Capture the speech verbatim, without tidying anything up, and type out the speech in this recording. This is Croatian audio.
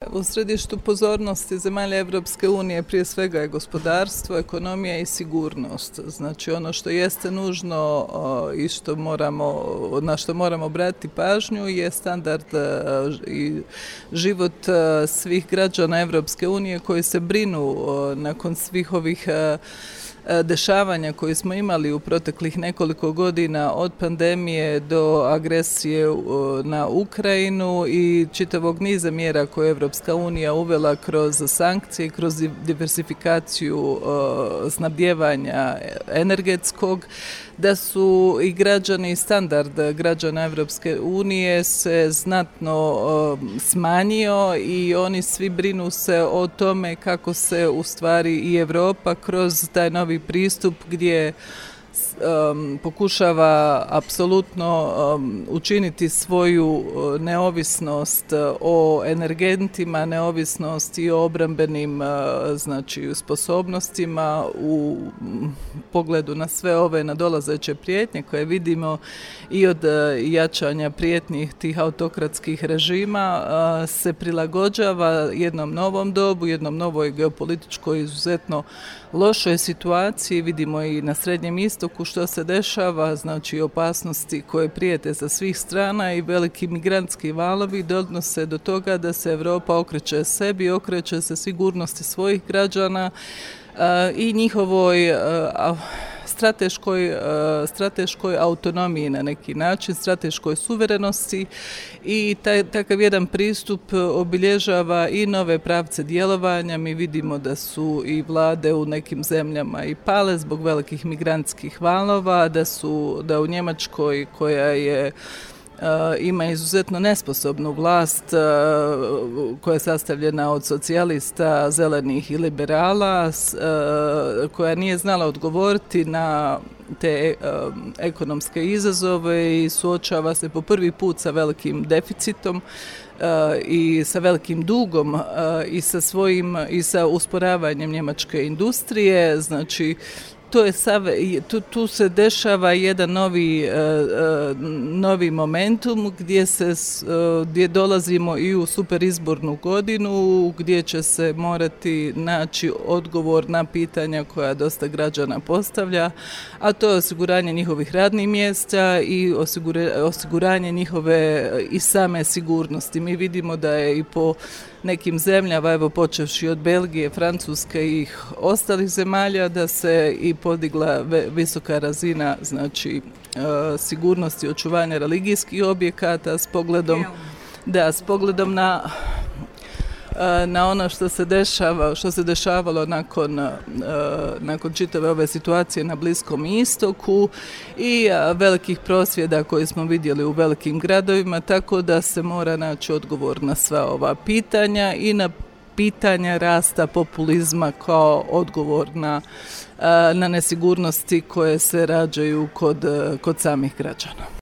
U središtu pozornosti zemalja Europske unije prije svega je gospodarstvo, ekonomija i sigurnost. Znači ono što jeste nužno i što moramo, na što moramo obratiti pažnju je standard i život svih građana Europske unije koji se brinu nakon svih ovih dešavanja koje smo imali u proteklih nekoliko godina, od pandemije do agresije na Ukrajinu i čitavog niza mjera koje je Evropska unija uvela kroz sankcije, kroz diversifikaciju snabdijevanja energetskog, da su i građani, standard građana Evropske unije se znatno smanjio i oni svi brinu se o tome kako se u stvari i Europa kroz taj novi pristup gdje Um, pokušava apsolutno um, učiniti svoju neovisnost o energentima, neovisnost i o obrambenim uh, znači, sposobnostima u pogledu na sve ove nadolazeće prijetnje koje vidimo i od uh, jačanja prijetnjih tih autokratskih režima uh, se prilagođava jednom novom dobu, jednom novoj geopolitičkoj izuzetno lošoj situaciji. Vidimo i na Srednjem istoku što se dešava, znači opasnosti koje prijete sa svih strana i veliki migrantski valovi donose do toga da se Europa okreće sebi, okreće se sigurnosti svojih građana uh, i njihovoj uh, Strateškoj, strateškoj autonomiji na neki način, strateškoj suverenosti i taj, takav jedan pristup obilježava i nove pravce djelovanja. Mi vidimo da su i vlade u nekim zemljama i pale zbog velikih migrantskih valova, da su da u Njemačkoj koja je Uh, ima izuzetno nesposobnu vlast uh, koja je sastavljena od socijalista, zelenih i liberala, uh, koja nije znala odgovoriti na te uh, ekonomske izazove i suočava se po prvi put sa velikim deficitom uh, i sa velikim dugom uh, i sa svojim i sa usporavanjem njemačke industrije. Znači To je sav, tu, tu se dešava jedan novi, uh, novi momentum gdje, se, uh, gdje dolazimo i u superizbornu godinu, gdje će se morati naći odgovor na pitanja koja dosta građana postavlja, a to je osiguranje njihovih radnih mjesta i osigura, osiguranje njihove i same sigurnosti. Mi vidimo da je i po nekim zemljama, evo počevši od Belgije, Francuske i ostalih zemalja, da se i podigla visoka razina znači sigurnosti i očuvanja religijskih objekata s pogledom da s pogledom na na ono što se dešava, što se dešavalo nakon, nakon čitave ove situacije na Bliskom istoku i velikih prosvjeda koje smo vidjeli u velikim gradovima, tako da se mora naći odgovor na sva ova pitanja i na pitanja rasta populizma kao odgovor na, na nesigurnosti koje se rađaju kod, kod samih građana.